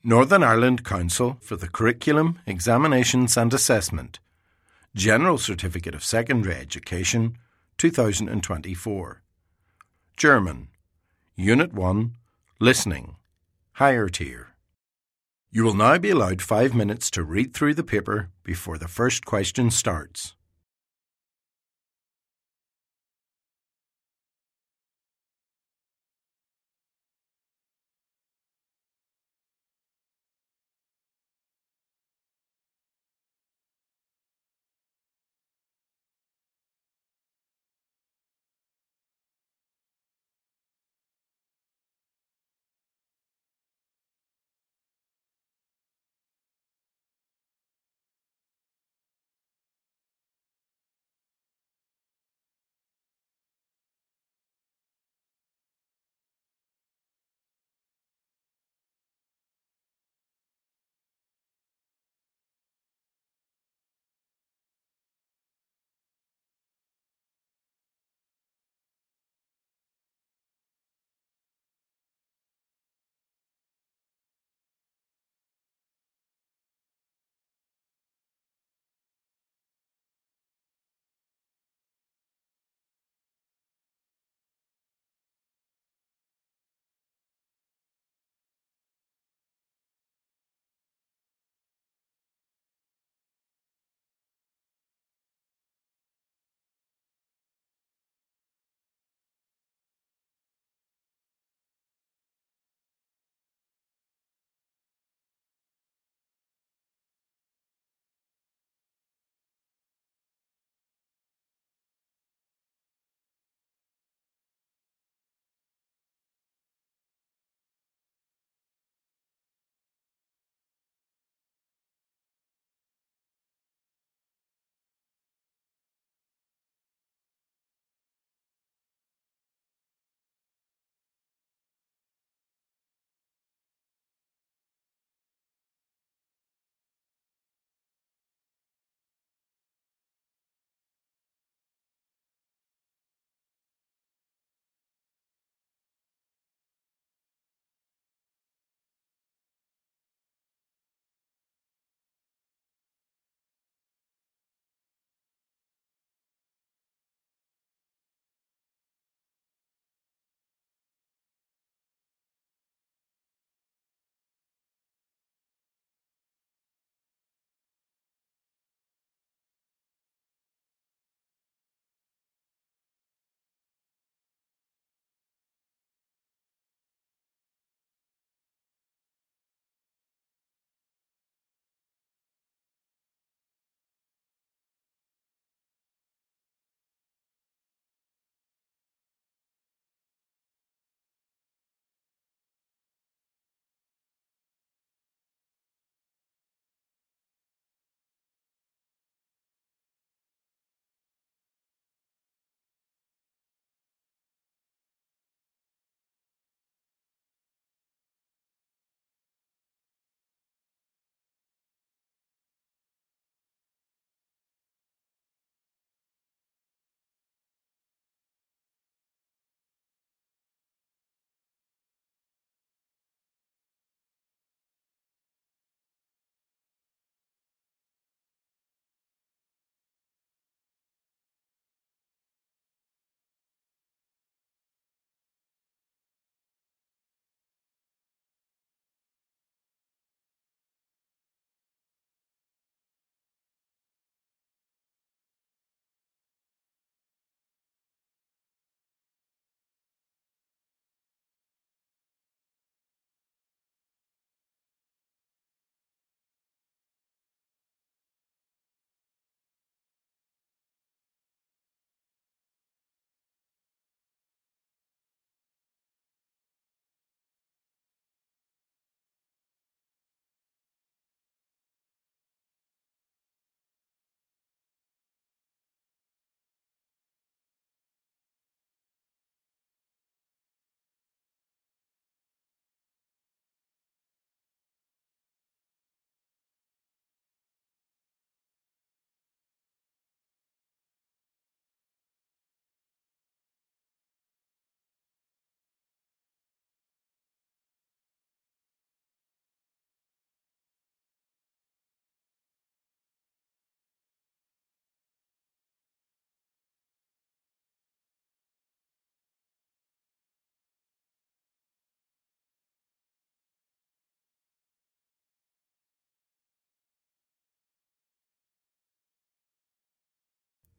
Northern Ireland Council for the Curriculum, Examinations and Assessment, General Certificate of Secondary Education, 2024. German, Unit 1, Listening, Higher Tier. You will now be allowed 5 minutes to read through the paper before the first question starts.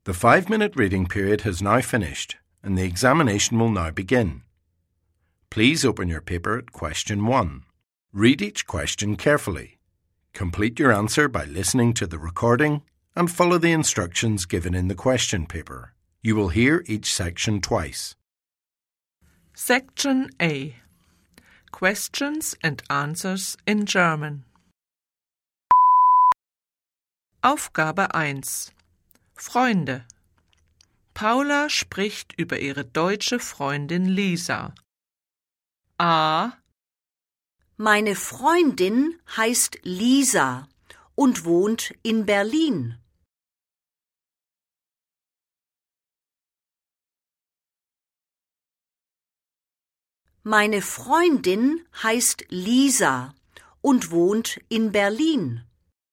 The 5-minute reading period has now finished and the examination will now begin. Please open your paper at question 1. Read each question carefully. Complete your answer by listening to the recording and follow the instructions given in the question paper. You will hear each section twice. Section A. Questions and Answers in German. Aufgabe 1. Freunde. Paula spricht über ihre deutsche Freundin Lisa. A. Meine Freundin heißt Lisa und wohnt in Berlin. Meine Freundin heißt Lisa und wohnt in Berlin.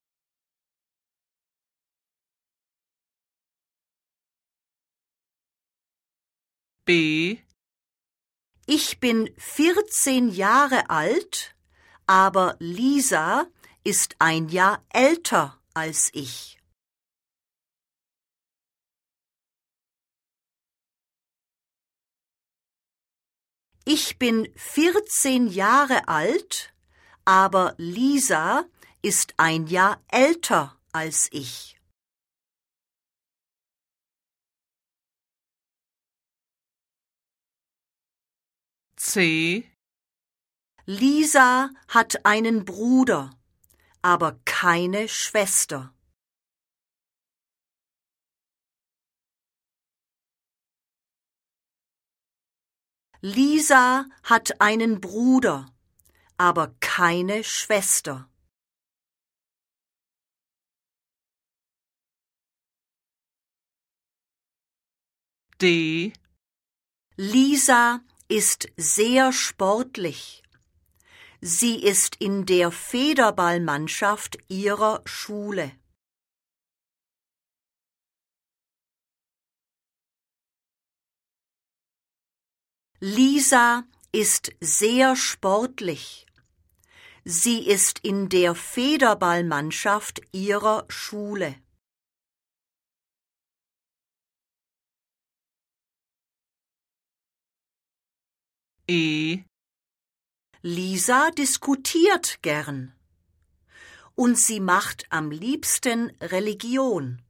B. Ich bin 14 Jahre alt, aber Lisa ist ein Jahr älter als ich. Ich bin 14 Jahre alt, aber Lisa ist ein Jahr älter als ich. C. Lisa hat einen Bruder, aber keine Schwester. Lisa hat einen Bruder, aber keine Schwester. D. Lisa ist sehr sportlich. Sie ist in der Federballmannschaft ihrer Schule. Lisa ist sehr sportlich. Sie ist in der Federballmannschaft ihrer Schule. E. Lisa diskutiert gern. Und sie macht am liebsten Religion.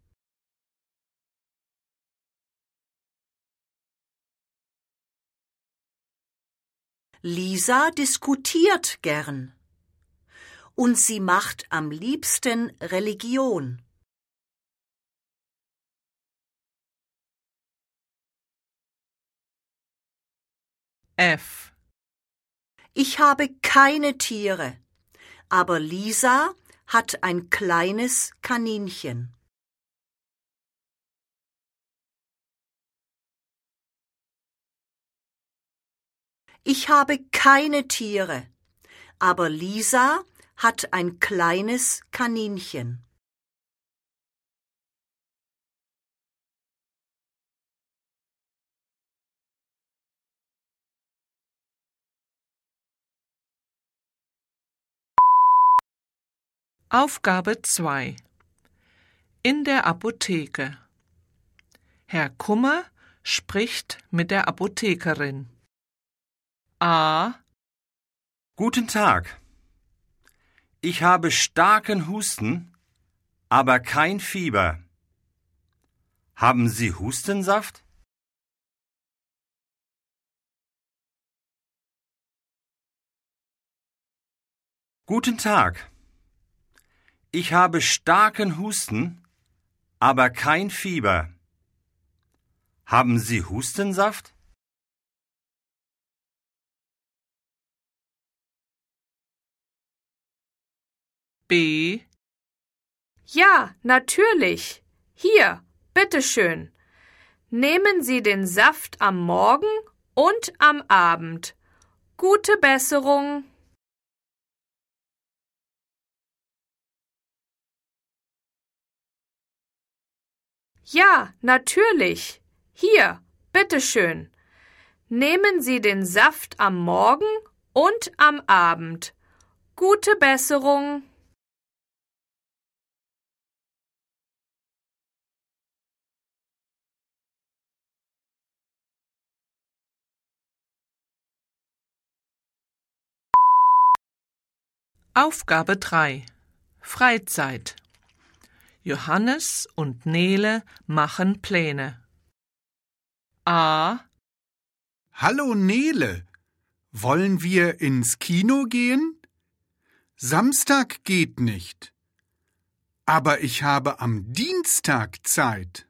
Lisa diskutiert gern. Und sie macht am liebsten Religion. F. Ich habe keine Tiere, aber Lisa hat ein kleines Kaninchen. Ich habe keine Tiere, aber Lisa hat ein kleines Kaninchen. Aufgabe 2. In der Apotheke. Herr Kummer spricht mit der Apothekerin. A. Guten Tag. Ich habe starken Husten, aber kein Fieber. Haben Sie Hustensaft? Guten Tag. Ich habe starken Husten, aber kein Fieber. Haben Sie Hustensaft? B. Ja, natürlich. Hier, bitteschön. Nehmen Sie den Saft am Morgen und am Abend. Gute Besserung. Ja, natürlich. Hier, bitteschön. Nehmen Sie den Saft am Morgen und am Abend. Gute Besserung. Aufgabe 3. Freizeit. Johannes und Nele machen Pläne. A. Hallo Nele, wollen wir ins Kino gehen? Samstag geht nicht, aber ich habe am Dienstag Zeit.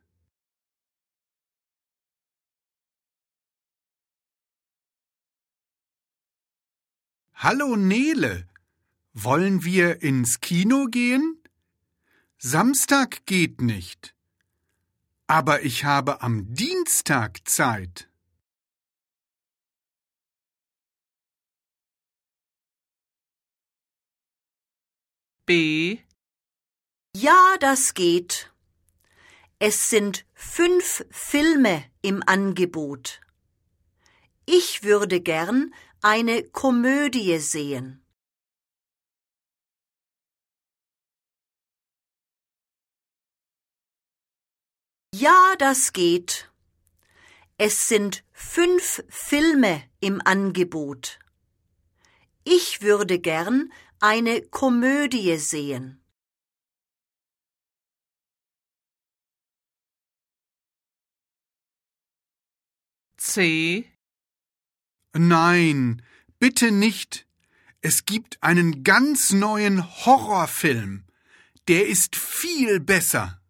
Hallo Nele, wollen wir ins Kino gehen? Samstag geht nicht, aber ich habe am Dienstag Zeit. B. Ja, das geht. Es sind 5 Filme im Angebot. Ich würde gern eine Komödie sehen. Ja, das geht. Es sind 5 Filme im Angebot. Ich würde gern eine Komödie sehen. C. Nein, bitte nicht. Es gibt einen ganz neuen Horrorfilm. Der ist viel besser.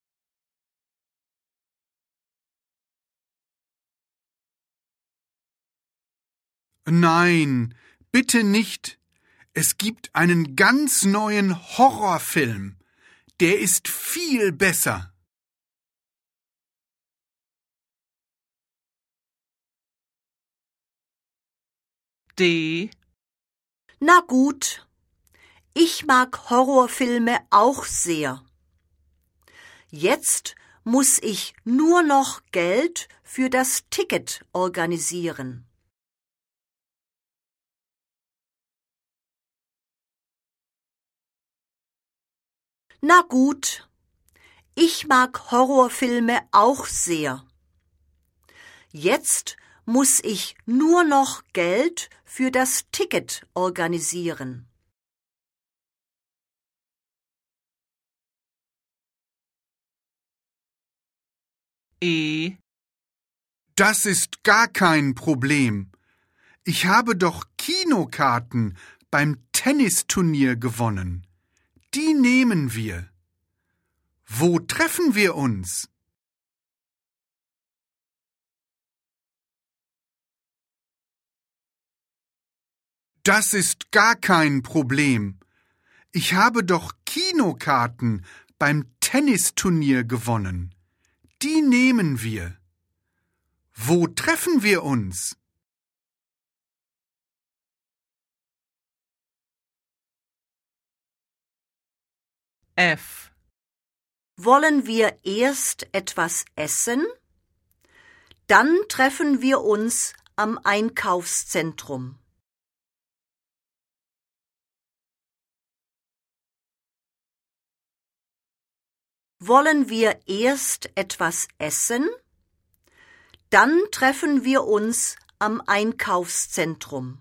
Nein, bitte nicht. Es gibt einen ganz neuen Horrorfilm. Der ist viel besser. D. Na gut, ich mag Horrorfilme auch sehr. Jetzt muss ich nur noch Geld für das Ticket organisieren. Na gut, ich mag Horrorfilme auch sehr. Jetzt muss ich nur noch Geld für das Ticket organisieren. E. Das ist gar kein Problem. Ich habe doch Kinokarten beim Tennisturnier gewonnen. Die nehmen wir. Wo treffen wir uns? Das ist gar kein Problem. Ich habe doch Kinokarten beim Tennisturnier gewonnen. Die nehmen wir. Wo treffen wir uns? F. Wollen wir erst etwas essen? Dann treffen wir uns am Einkaufszentrum. Wollen wir erst etwas essen? Dann treffen wir uns am Einkaufszentrum.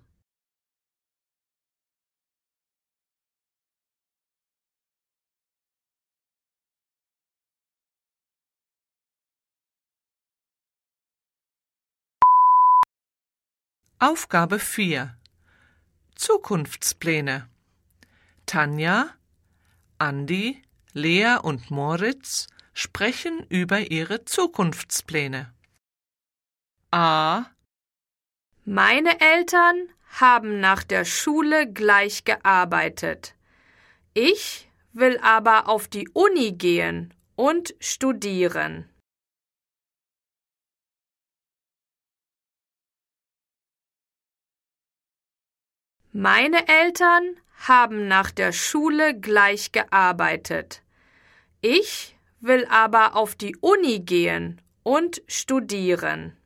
Aufgabe 4. Zukunftspläne. Tanja, Andi, Lea und Moritz sprechen über ihre Zukunftspläne. A. Meine Eltern haben nach der Schule gleich gearbeitet. Ich will aber auf die Uni gehen und studieren. Meine Eltern haben nach der Schule gleich gearbeitet. Ich will aber auf die Uni gehen und studieren.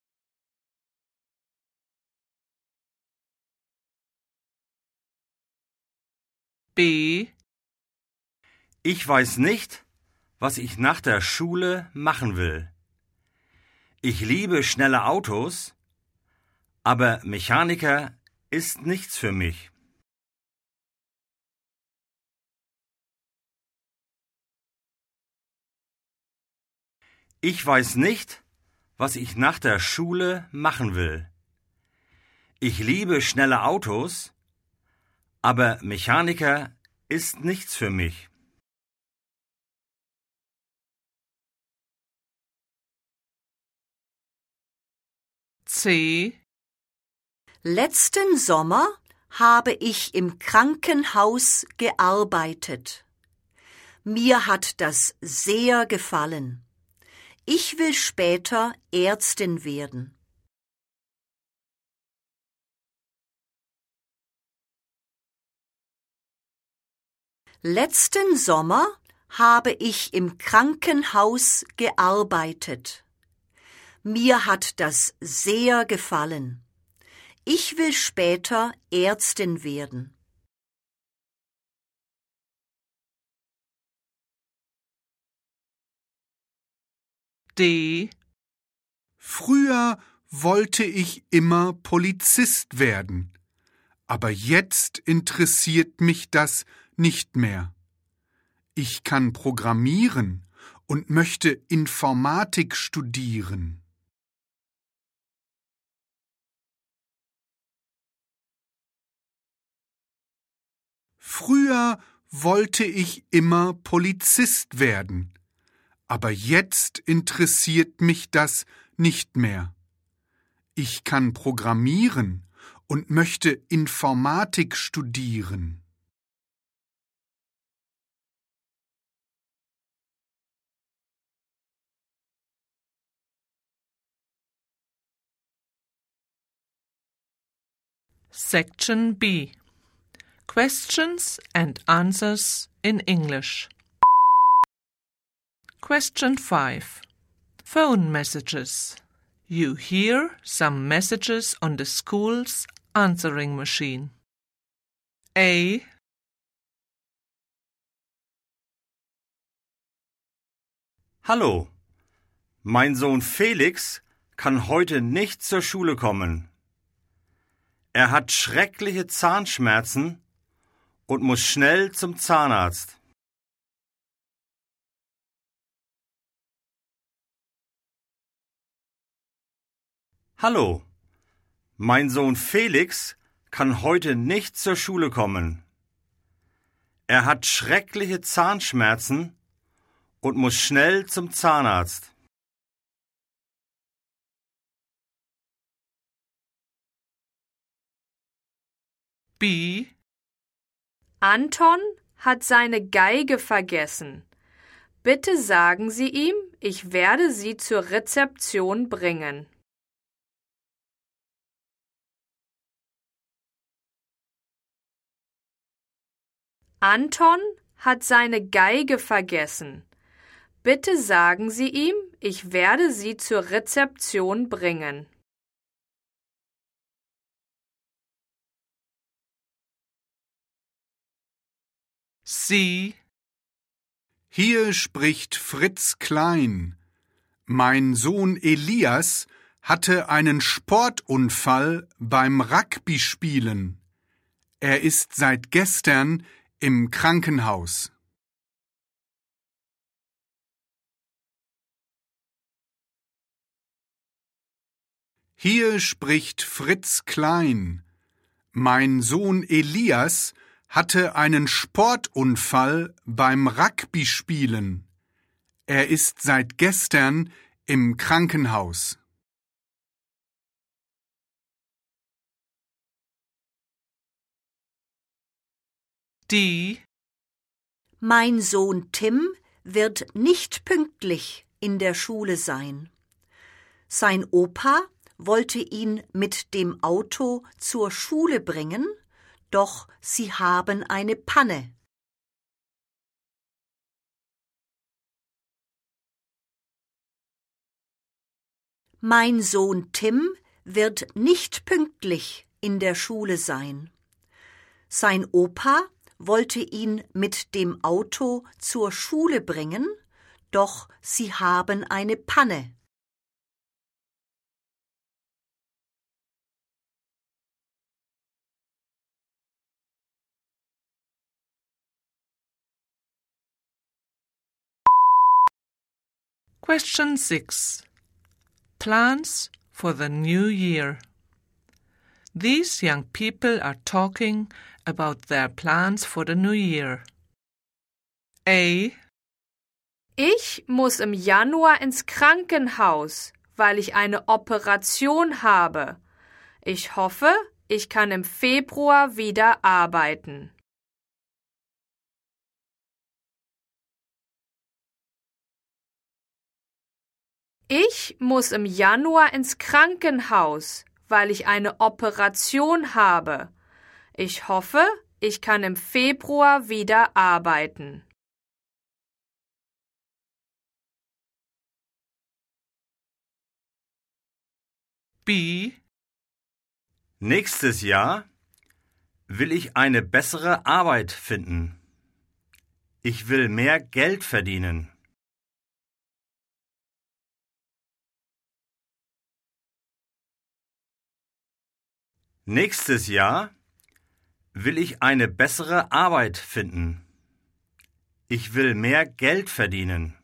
B. Ich weiß nicht, was ich nach der Schule machen will. Ich liebe schnelle Autos, aber Mechaniker ist nichts für mich. Ich weiß nicht, was ich nach der Schule machen will. Ich liebe schnelle Autos, aber Mechaniker ist nichts für mich. C. Letzten Sommer habe ich im Krankenhaus gearbeitet. Mir hat das sehr gefallen. Ich will später Ärztin werden. Letzten Sommer habe ich im Krankenhaus gearbeitet. Mir hat das sehr gefallen. Ich will später Ärztin werden. D. Früher wollte ich immer Polizist werden, aber jetzt interessiert mich das nicht mehr. Ich kann programmieren und möchte Informatik studieren. Früher wollte ich immer Polizist werden, aber jetzt interessiert mich das nicht mehr. Ich kann programmieren und möchte Informatik studieren. Section B. Questions and answers in English. Question 5. Phone messages. You hear some messages on the school's answering machine. A. Hallo, mein Sohn Felix kann heute nicht zur Schule kommen. Er hat schreckliche Zahnschmerzen und muss schnell zum Zahnarzt. Hallo, mein Sohn Felix kann heute nicht zur Schule kommen. Er hat schreckliche Zahnschmerzen und muss schnell zum Zahnarzt. B. Anton hat seine Geige vergessen. Bitte sagen Sie ihm, ich werde sie zur Rezeption bringen. Anton hat seine Geige vergessen. Bitte sagen Sie ihm, ich werde sie zur Rezeption bringen. C. Hier spricht Fritz Klein. Mein Sohn Elias hatte einen Sportunfall beim Rugby-Spielen. Er ist seit gestern im Krankenhaus. Hier spricht Fritz Klein. Mein Sohn Elias hatte einen Sportunfall beim Rugby-Spielen. Er ist seit gestern im Krankenhaus. D. Mein Sohn Tim wird nicht pünktlich in der Schule sein. Sein Opa wollte ihn mit dem Auto zur Schule bringen, doch sie haben eine Panne. Mein Sohn Tim wird nicht pünktlich in der Schule sein. Sein Opa wollte ihn mit dem Auto zur Schule bringen, doch sie haben eine Panne. Question 6. Plans for the new year. These young people are talking about their plans for the new year. A. Ich muss im Januar ins Krankenhaus, weil ich eine Operation habe. Ich hoffe, ich kann im Februar wieder arbeiten. Ich muss im Januar ins Krankenhaus, weil ich eine Operation habe. Ich hoffe, ich kann im Februar wieder arbeiten. B. Nächstes Jahr will ich eine bessere Arbeit finden. Ich will mehr Geld verdienen. Nächstes Jahr will ich eine bessere Arbeit finden. Ich will mehr Geld verdienen.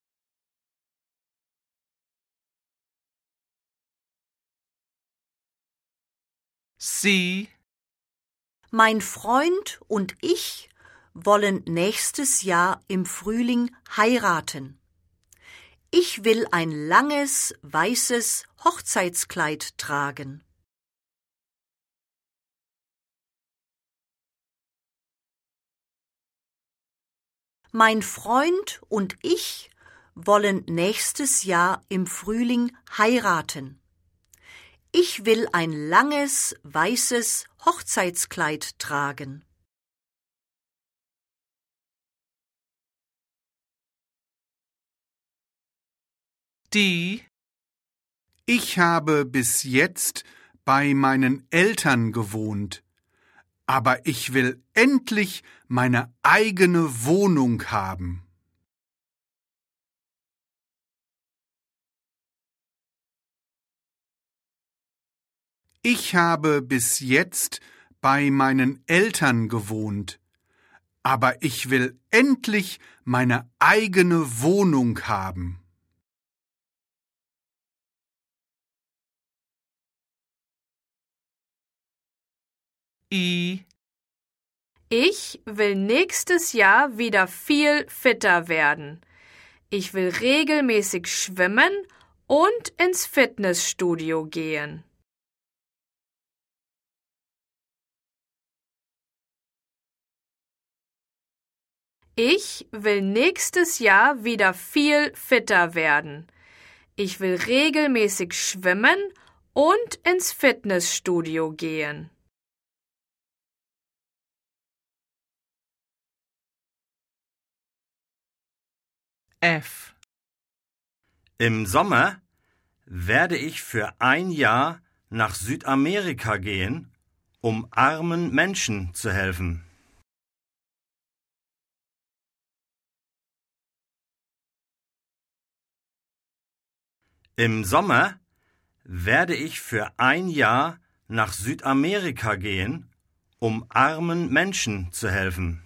C. Mein Freund und ich wollen nächstes Jahr im Frühling heiraten. Ich will ein langes, weißes Hochzeitskleid tragen. Mein Freund und ich wollen nächstes Jahr im Frühling heiraten. Ich will ein langes, weißes Hochzeitskleid tragen. D. Ich habe bis jetzt bei meinen Eltern gewohnt, aber ich will endlich meine eigene Wohnung haben. Ich habe bis jetzt bei meinen Eltern gewohnt, aber ich will endlich meine eigene Wohnung haben. I. Ich will nächstes Jahr wieder viel fitter werden. Ich will regelmäßig schwimmen und ins Fitnessstudio gehen. Ich will nächstes Jahr wieder viel fitter werden. Ich will regelmäßig schwimmen und ins Fitnessstudio gehen. F. Im Sommer werde ich für ein Jahr nach Südamerika gehen, um armen Menschen zu helfen. Im Sommer werde ich für ein Jahr nach Südamerika gehen, um armen Menschen zu helfen.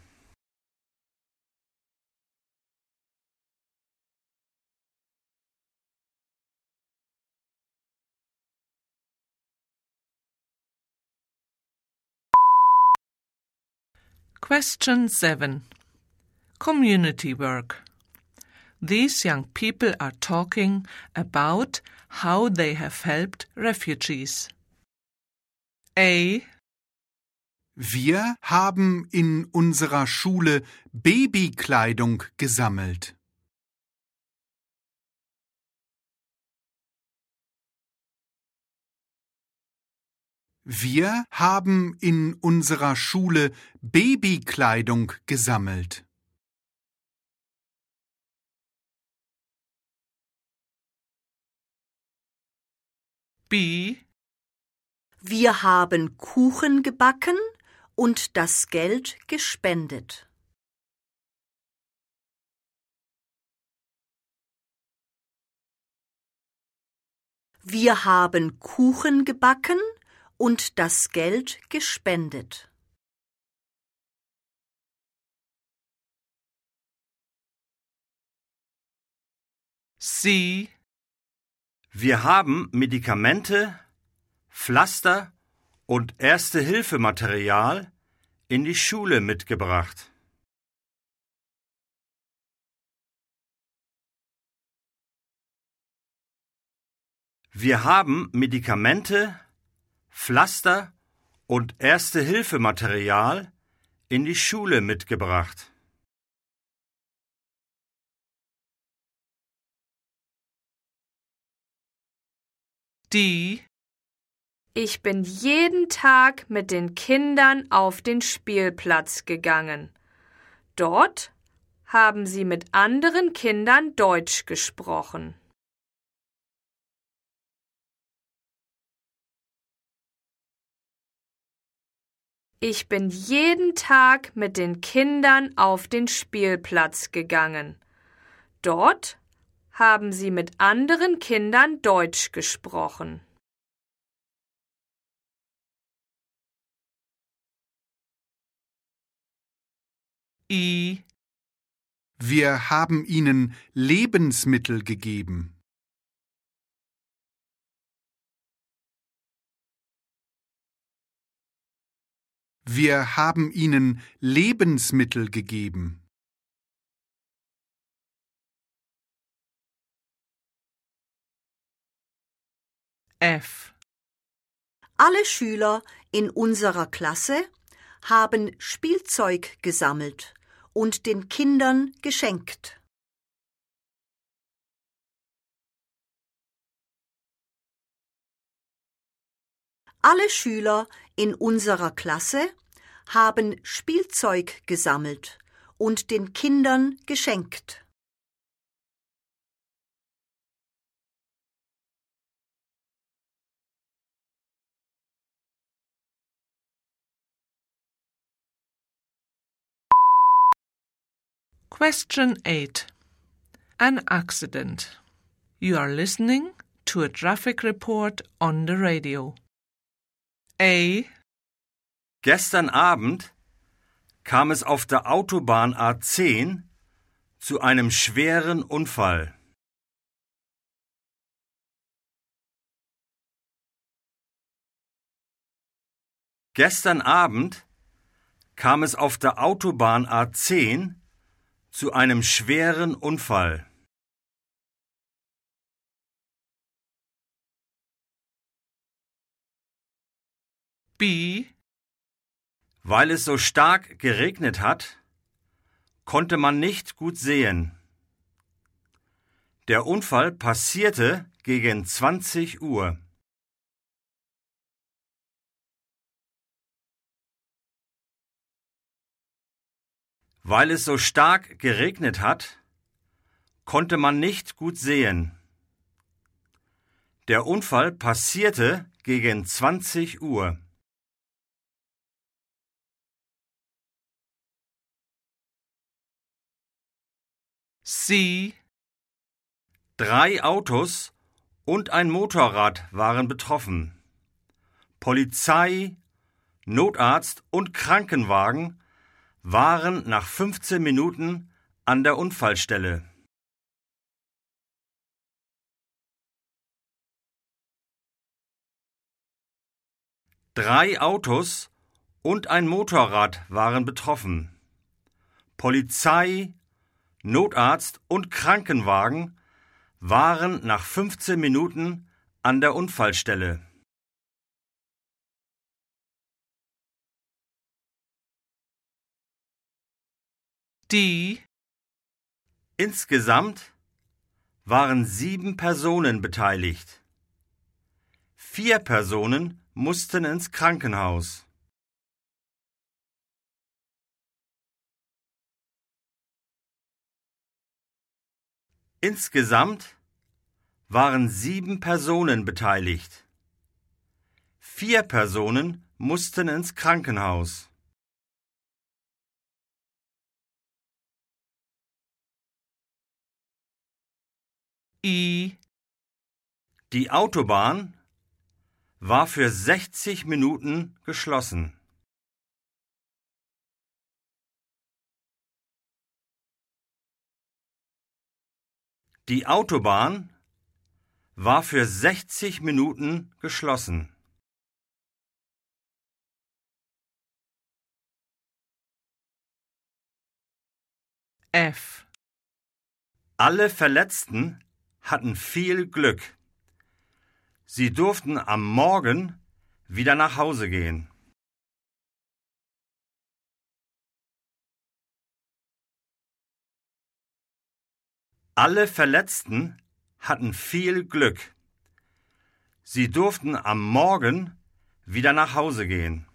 Question 7. Community work. These young people are talking about how they have helped refugees. A. Wir haben in unserer Schule Babykleidung gesammelt. Wir haben in unserer Schule Babykleidung gesammelt. B. Wir haben Kuchen gebacken und das Geld gespendet. Wir haben Kuchen gebacken und das Geld gespendet. Sie, Wir haben Medikamente, Pflaster und Erste-Hilfe-Material in die Schule mitgebracht. Wir haben Medikamente, Pflaster und Erste-Hilfe-Material in die Schule mitgebracht. die, Ich bin jeden Tag mit den Kindern auf den Spielplatz gegangen. Dort haben sie mit anderen Kindern Deutsch gesprochen. Ich bin jeden Tag mit den Kindern auf den Spielplatz gegangen. Dort haben sie mit anderen Kindern Deutsch gesprochen. I, Wir haben ihnen Lebensmittel gegeben. Wir haben ihnen Lebensmittel gegeben. F, Alle Schüler in unserer Klasse haben Spielzeug gesammelt und den Kindern geschenkt. Alle Schüler in unserer Klasse haben Spielzeug gesammelt und den Kindern geschenkt. Question 8. An accident. You are listening to a traffic report on the radio. A, Gestern Abend kam es auf der Autobahn A10 zu einem schweren Unfall. Gestern Abend kam es auf der Autobahn A10 zu einem schweren Unfall. B, Weil es so stark geregnet hat, konnte man nicht gut sehen. Der Unfall passierte gegen 20 Uhr. Weil es so stark geregnet hat, konnte man nicht gut sehen. Der Unfall passierte gegen 20 Uhr. C, 3 Autos und ein Motorrad waren betroffen. Polizei, Notarzt und Krankenwagen waren nach 15 Minuten an der Unfallstelle. Drei Autos und ein Motorrad waren betroffen. Polizei, Notarzt und Krankenwagen waren nach 15 Minuten an der Unfallstelle. D, Insgesamt waren 7 Personen beteiligt. 4 Personen mussten ins Krankenhaus. Insgesamt waren 7 Personen beteiligt. 4 Personen mussten ins Krankenhaus. I, Die Autobahn war für 60 Minuten geschlossen. Die Autobahn war für 60 Minuten geschlossen. F. Alle Verletzten hatten viel Glück. Sie durften am Morgen wieder nach Hause gehen. Alle Verletzten hatten viel Glück. Sie durften am Morgen wieder nach Hause gehen.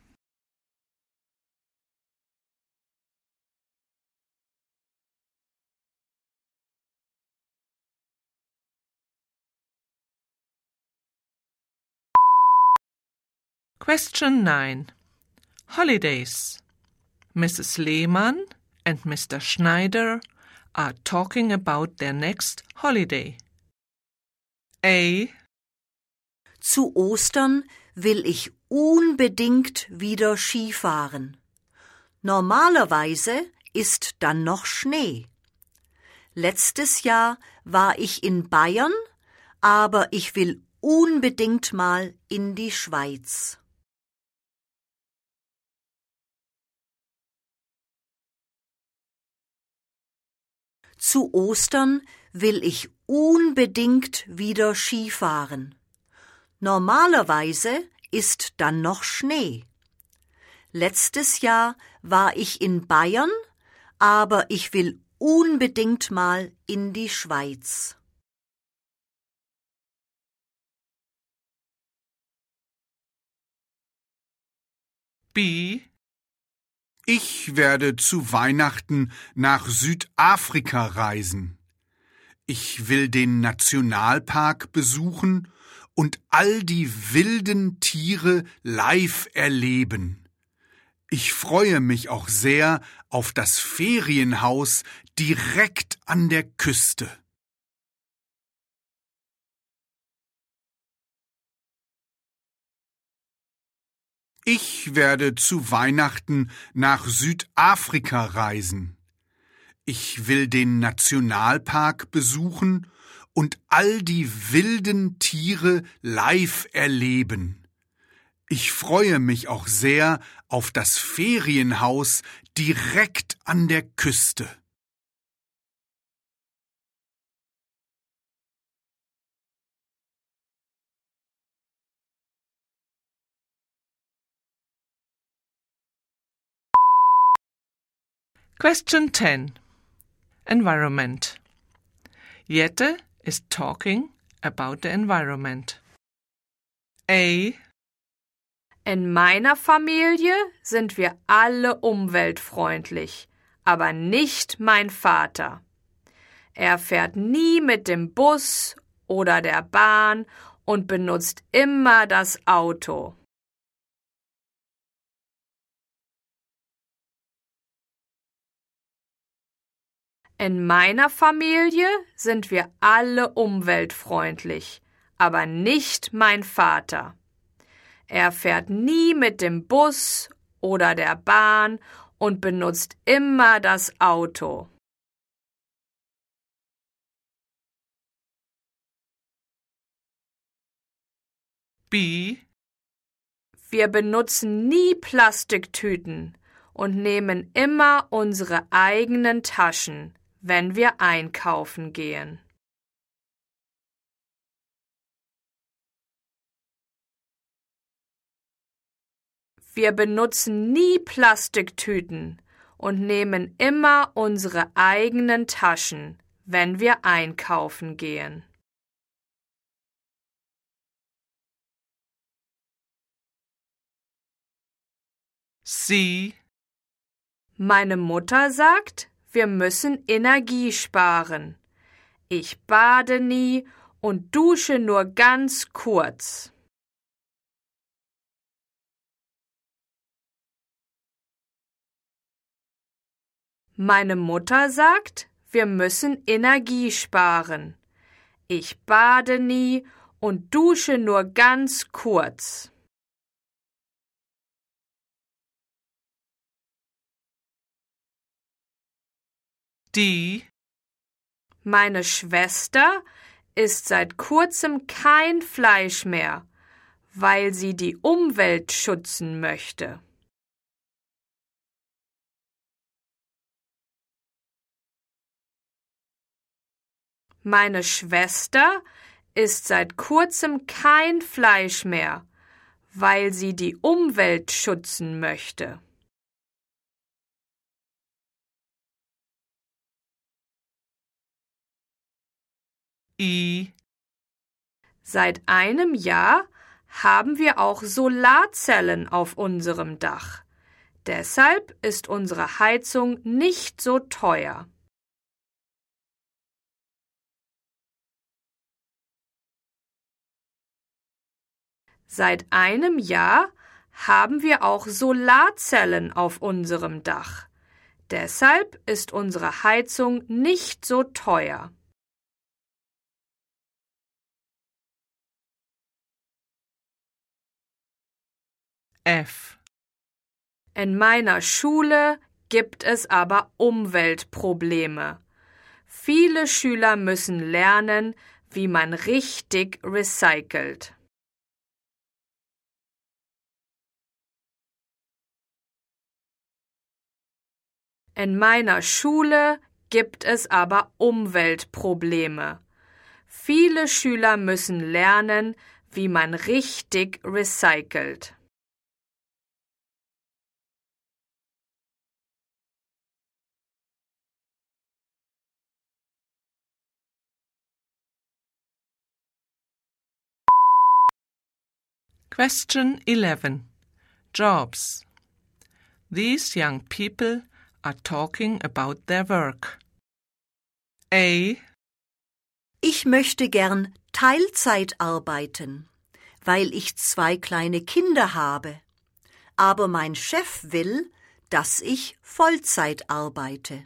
Question 9. Holidays. Mrs. Lehmann and Mr. Schneider are talking about their next holiday. A. Zu Ostern will ich unbedingt wieder Skifahren. Normalerweise ist dann noch Schnee. Letztes Jahr war ich in Bayern, aber ich will unbedingt mal in die Schweiz. Zu Ostern will ich unbedingt wieder Skifahren. Normalerweise ist dann noch Schnee. Letztes Jahr war ich in Bayern, aber ich will unbedingt mal in die Schweiz. B. Ich werde zu Weihnachten nach Südafrika reisen. Ich will den Nationalpark besuchen und all die wilden Tiere live erleben. Ich freue mich auch sehr auf das Ferienhaus direkt an der Küste. Ich werde zu Weihnachten nach Südafrika reisen. Ich will den Nationalpark besuchen und all die wilden Tiere live erleben. Ich freue mich auch sehr auf das Ferienhaus direkt an der Küste. Question 10. Environment. Jette is talking about the environment. A. In meiner Familie sind wir alle umweltfreundlich, aber nicht mein Vater. Er fährt nie mit dem Bus oder der Bahn und benutzt immer das Auto. In meiner Familie sind wir alle umweltfreundlich, aber nicht mein Vater. Er fährt nie mit dem Bus oder der Bahn und benutzt immer das Auto. B. Wir benutzen nie Plastiktüten und nehmen immer unsere eigenen Taschen, wenn wir einkaufen gehen. Wir benutzen nie Plastiktüten und nehmen immer unsere eigenen Taschen, wenn wir einkaufen gehen. C. Meine Mutter sagt, wir müssen Energie sparen. Ich bade nie und dusche nur ganz kurz. Meine Mutter sagt, wir müssen Energie sparen. Ich bade nie und dusche nur ganz kurz. D. Meine Schwester isst seit kurzem kein Fleisch mehr, weil sie die Umwelt schützen möchte. Meine Schwester isst seit kurzem kein Fleisch mehr, weil sie die Umwelt schützen möchte. I. Seit einem Jahr haben wir auch Solarzellen auf unserem Dach. Deshalb ist unsere Heizung nicht so teuer. Seit einem Jahr haben wir auch Solarzellen auf unserem Dach. Deshalb ist unsere Heizung nicht so teuer. F. In meiner Schule gibt es aber Umweltprobleme. Viele Schüler müssen lernen, wie man richtig recycelt. In meiner Schule gibt es aber Umweltprobleme. Viele Schüler müssen lernen, wie man richtig recycelt. Question 11. Jobs. These young people are talking about their work. A. Ich möchte gern Teilzeit arbeiten, weil ich 2 kleine Kinder habe. Aber mein Chef will, dass ich Vollzeit arbeite.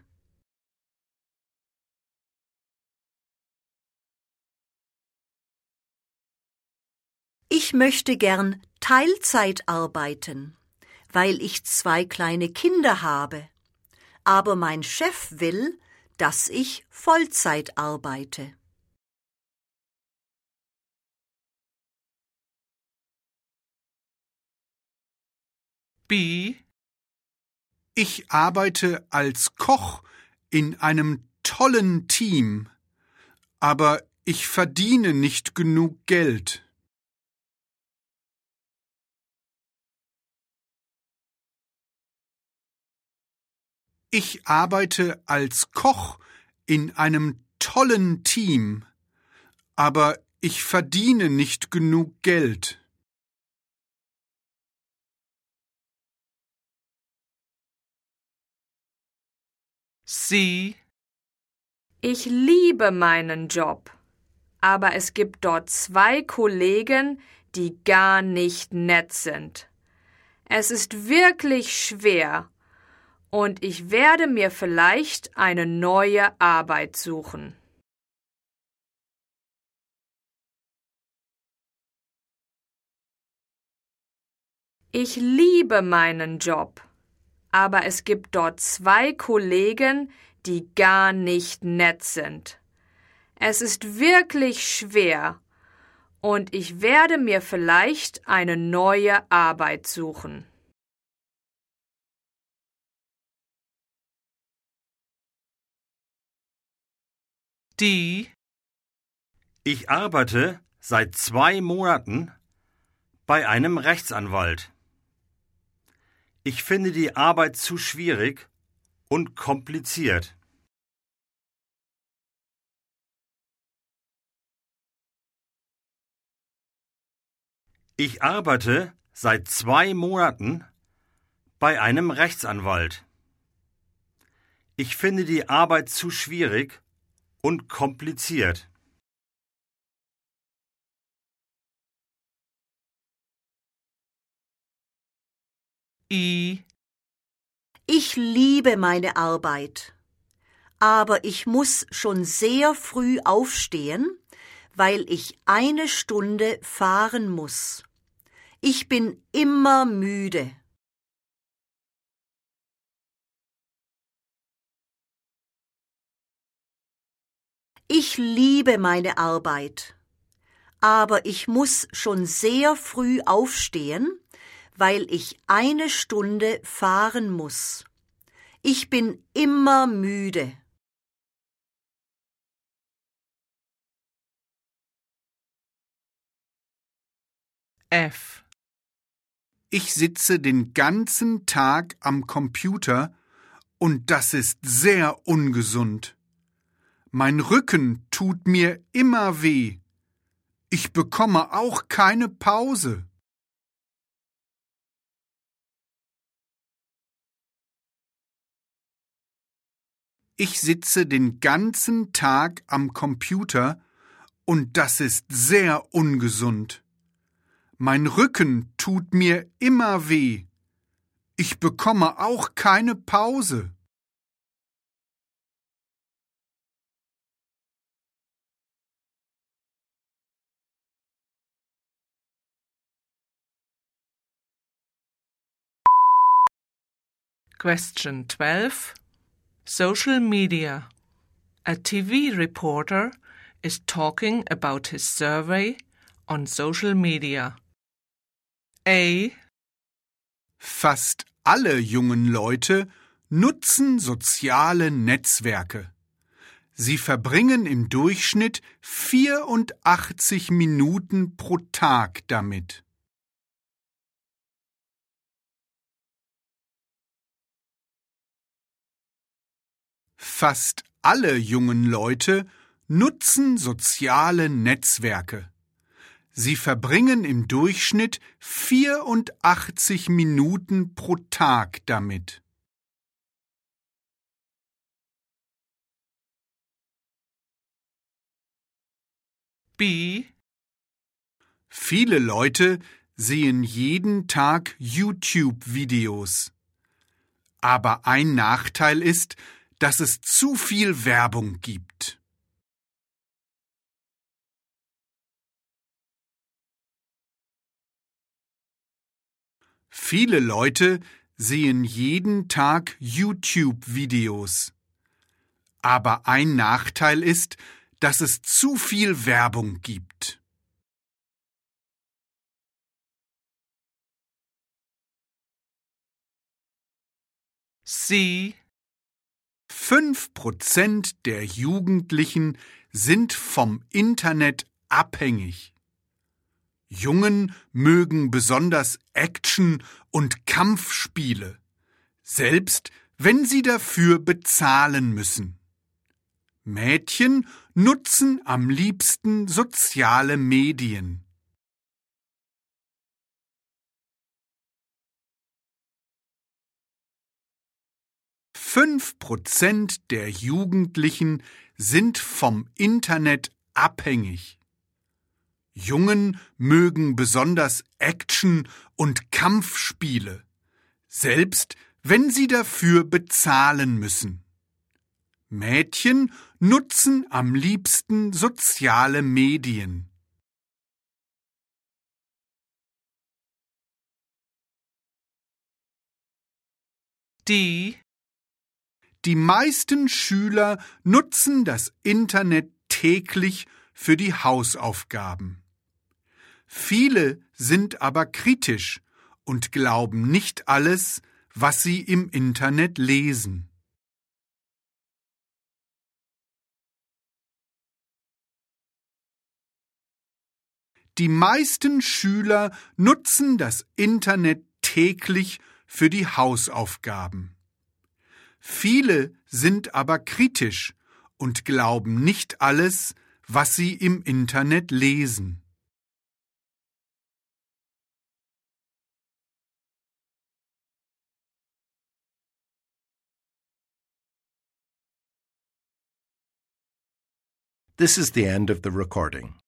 Ich möchte gern Teilzeit arbeiten, weil ich 2 kleine Kinder habe. Aber mein Chef will, dass ich Vollzeit arbeite. B. Ich arbeite als Koch in einem tollen Team, aber ich verdiene nicht genug Geld. Ich arbeite als Koch in einem tollen Team, aber ich verdiene nicht genug Geld. C. Ich liebe meinen Job, aber es gibt dort 2 Kollegen, die gar nicht nett sind. Es ist wirklich schwer und ich werde mir vielleicht eine neue Arbeit suchen. Ich liebe meinen Job, aber es gibt dort 2 Kollegen, die gar nicht nett sind. Es ist wirklich schwer und ich werde mir vielleicht eine neue Arbeit suchen. D. Ich arbeite seit 2 Monaten bei einem Rechtsanwalt. Ich finde die Arbeit zu schwierig und kompliziert. Ich arbeite seit 2 Monaten bei einem Rechtsanwalt. Ich finde die Arbeit zu schwierig und kompliziert. I. Ich liebe meine Arbeit, aber ich muss schon sehr früh aufstehen, weil ich 1 Stunde fahren muss. Ich bin immer müde. Ich liebe meine Arbeit, aber ich muss schon sehr früh aufstehen, weil ich 1 Stunde fahren muss. Ich bin immer müde. F. Ich sitze den ganzen Tag am Computer und das ist sehr ungesund. Mein Rücken tut mir immer weh. Ich bekomme auch keine Pause. Ich sitze den ganzen Tag am Computer und das ist sehr ungesund. Mein Rücken tut mir immer weh. Ich bekomme auch keine Pause. Question 12. Social media. A TV reporter is talking about his survey on social media. A. Fast alle jungen Leute nutzen soziale Netzwerke. Sie verbringen im Durchschnitt 84 Minuten pro Tag damit. Fast alle jungen Leute nutzen soziale Netzwerke. Sie verbringen im Durchschnitt 84 Minuten pro Tag damit. B. Viele Leute sehen jeden Tag YouTube-Videos. Aber ein Nachteil ist, dass es zu viel Werbung gibt. Viele Leute sehen jeden Tag YouTube-Videos. Aber ein Nachteil ist, dass es zu viel Werbung gibt. C. 5% der Jugendlichen sind vom Internet abhängig. Jungen mögen besonders Action- und Kampfspiele, selbst wenn sie dafür bezahlen müssen. Mädchen nutzen am liebsten soziale Medien. ,5% der Jugendlichen sind vom Internet abhängig. Jungen mögen besonders Action- und Kampfspiele, selbst wenn sie dafür bezahlen müssen. Mädchen nutzen am liebsten soziale Medien. D. Die meisten Schüler nutzen das Internet täglich für die Hausaufgaben. Viele sind aber kritisch und glauben nicht alles, was sie im Internet lesen. Die meisten Schüler nutzen das Internet täglich für die Hausaufgaben. Viele sind aber kritisch und glauben nicht alles, was sie im Internet lesen. This is the end of the recording.